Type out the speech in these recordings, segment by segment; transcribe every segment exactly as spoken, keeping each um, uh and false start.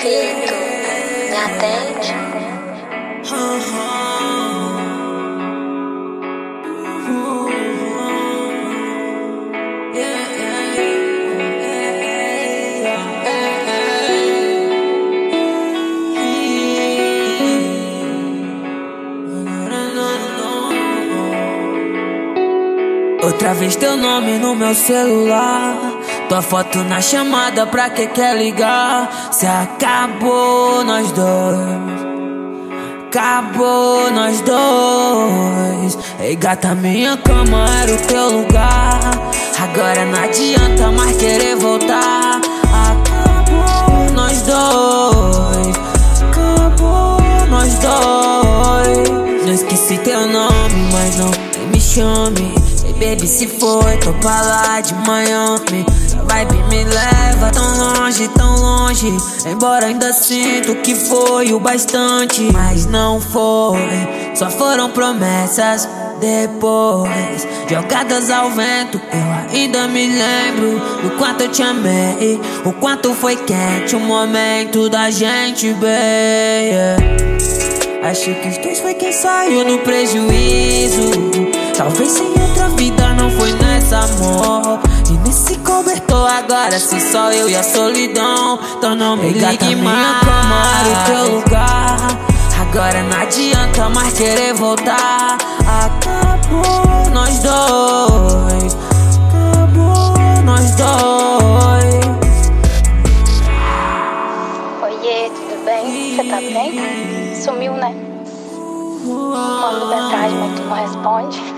Perfeito, me atende. Outra vez teu nome no meu celular, tua foto na chamada, pra que quer ligar? Se acabou nós dois, acabou nós dois. Ei gata, minha cama era o teu lugar, agora não adianta mais querer voltar. Acabou nós dois, acabou nós dois. Não esqueci teu nome, mas não me chame. Baby, se foi, tô pra lá de Miami. A vibe me leva tão longe, tão longe. Embora ainda sinto que foi o bastante, mas não foi, só foram promessas depois jogadas ao vento. Eu ainda me lembro do quanto eu te amei, o quanto foi quente o momento da gente, baby. Acho que os dois foi quem saiu no prejuízo. Talvez sem outra vida não foi nessa, amor. E nesse cobertor agora se só eu e a solidão. Então não me ligue mais, cama era o teu lugar, agora não adianta mais querer voltar. Acabou nós dois, acabou nós dois. Oiê, tudo bem? Você tá bem? Sumiu, né? Mando mensagem, mas tu não responde.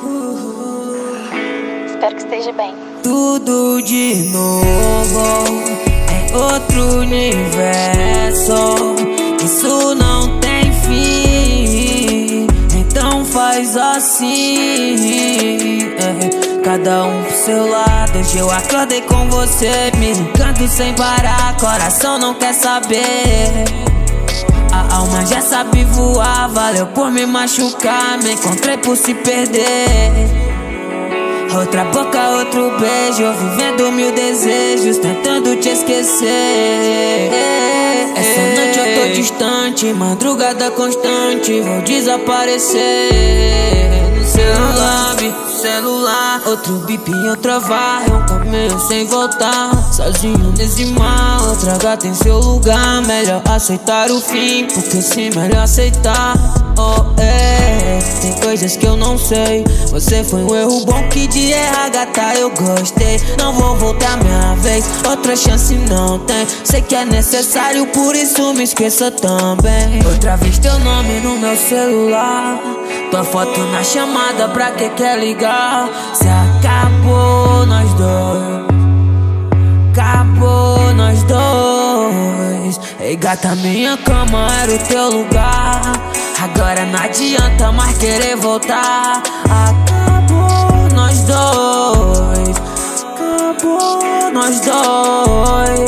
Espero que esteja bem. Tudo de novo em outro universo, isso não tem fim. Então faz assim, é. Cada um pro seu lado. Hoje eu acordei com você, me ligando sem parar. Coração não quer saber, a alma já sabe voar. Valeu por me machucar, me encontrei por se perder. Outra boca, outro beijo, vivendo mil desejos, tentando te esquecer. Essa noite eu tô distante, madrugada constante, vou desaparecer. No celular, no celular, outro bip e outra vai, um caminho sem voltar. Sozinho nesse mar, outra gata em seu lugar. Melhor aceitar o fim, porque sim, melhor aceitar. Oh, é, tem coisas que eu não sei. Você foi um erro bom, que de errar, gata, eu gostei. Não vou voltar minha vez, outra chance não tem. Sei que é necessário, por isso me esqueça também. Outra vez teu nome no meu celular, tua foto na chamada, pra que quer ligar? Se acabou nós dois, acabou nós dois. Ei gata, minha cama era o teu lugar, agora não adianta mais querer voltar. Acabou nós dois, acabou nós dois.